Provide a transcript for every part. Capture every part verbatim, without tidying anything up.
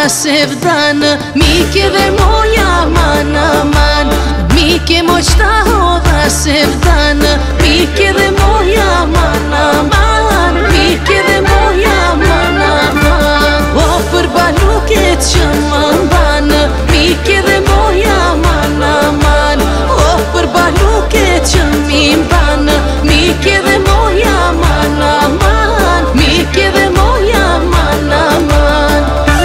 da sevdană, miche de moja mana man. Miche moçta da sevdană, miche de moja mana man. Miche de moja mana man. O për baluket që më mbanë, miche de moja mana man. O për baluket që mi mbanë, miche de moja mana man. Miche de moja mana man.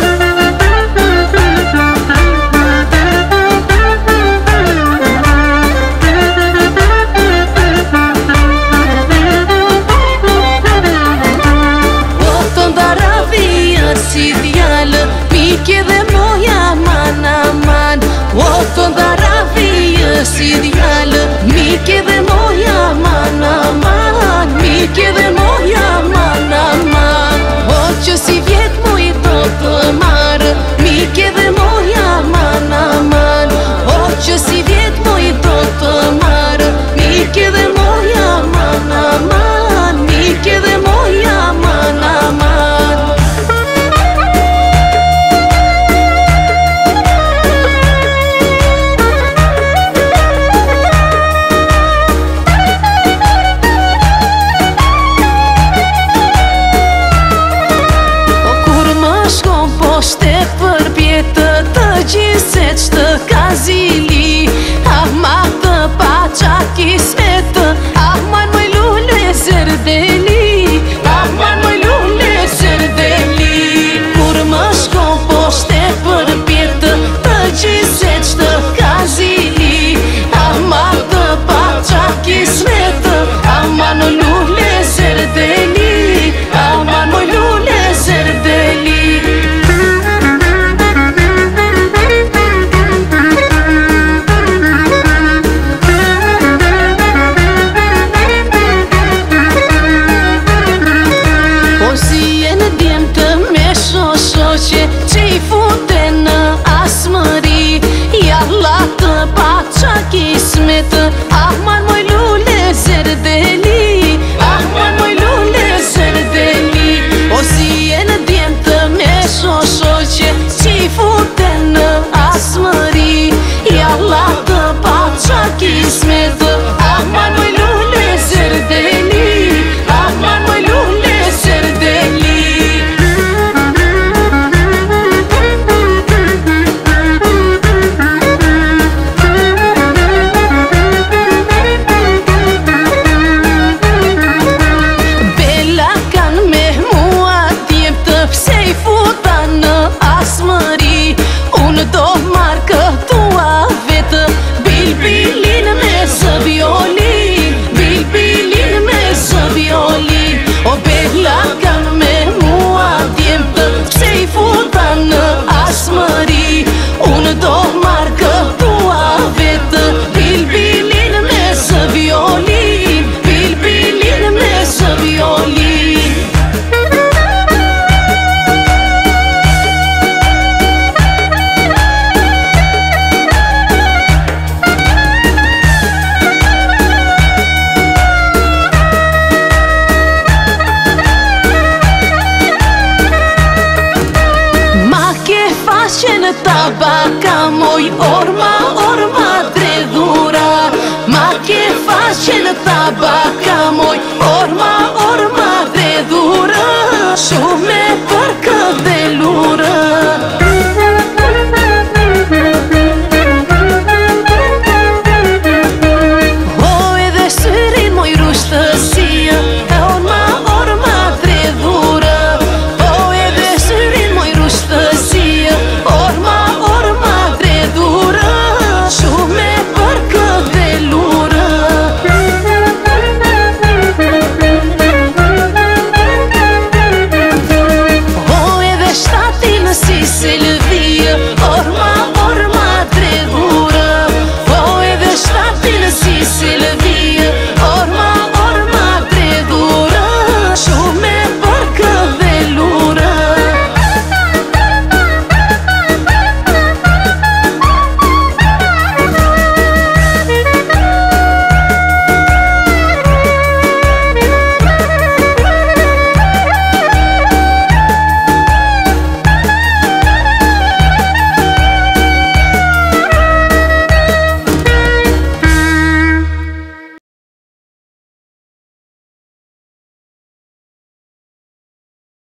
Si djalë, mique dhe moja mana man. O të ndaravijë si djalë, mique dhe moja mana man. Mique dhe moja mana man. O që si vjet mu i do të marë, mique dhe moja mana man. O që si vjet mu i do të marë, mique dhe moja mana man. Mique dhe moja mana man. Poște për pjetë të gjithset shtë ka zili. Ah ma të paqa kismetë, ah man moj lule zerdeli. Ah man moj lule zerdeli. Kur më shkon poște për pjetë të gjithset shtë ka zili. Ah ma të paqa kismetë, ah man moj lule zerdeli. Ah man moj lule zerdeli. Që i fute në asmëri, jalla të paqa kismet. Ah man moj lule zerdeli. Ah man moj lule zerdeli. O si e në djem të me shoshoqe, që i fute në asmëri, jalla të paqa kismet. Ah man moj lule zerdeli. Ah man moj lule zerdeli. Unë do marrë këtua vetë, bilbilin me zë violin. Bilbilin me zë violin. O bella kanë me mua djemtë, pse i futa në asmëri. Unë do marrë këtua vetë, bilbilin me zë violin. Bilbilin me zë violin. Në tabaka moj orma, orma dredhura. Ma ke faqe në tabaka moj